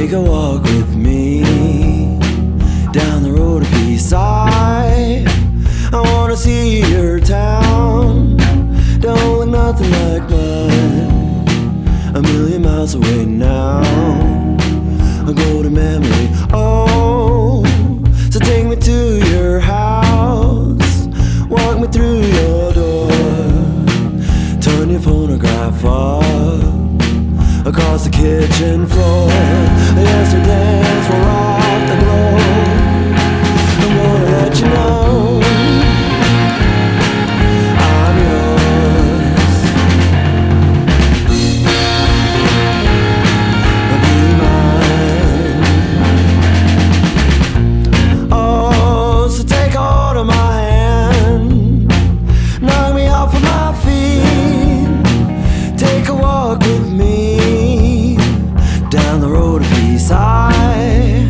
Take a walk with me down the road to Peace-Side. I wanna see your town. Don't look nothing like mine. A million miles away now. A golden memory. Oh, so take me to your house. Walk me through your door. Turn your phonograph up across the kitchen floor. Yesterday's will rock the globe. I'm gonna let you know I'm yours. Be mine. Oh, so take hold of my hand. Knock me off of my feet. Take a walk with me down the road to Peace-Side.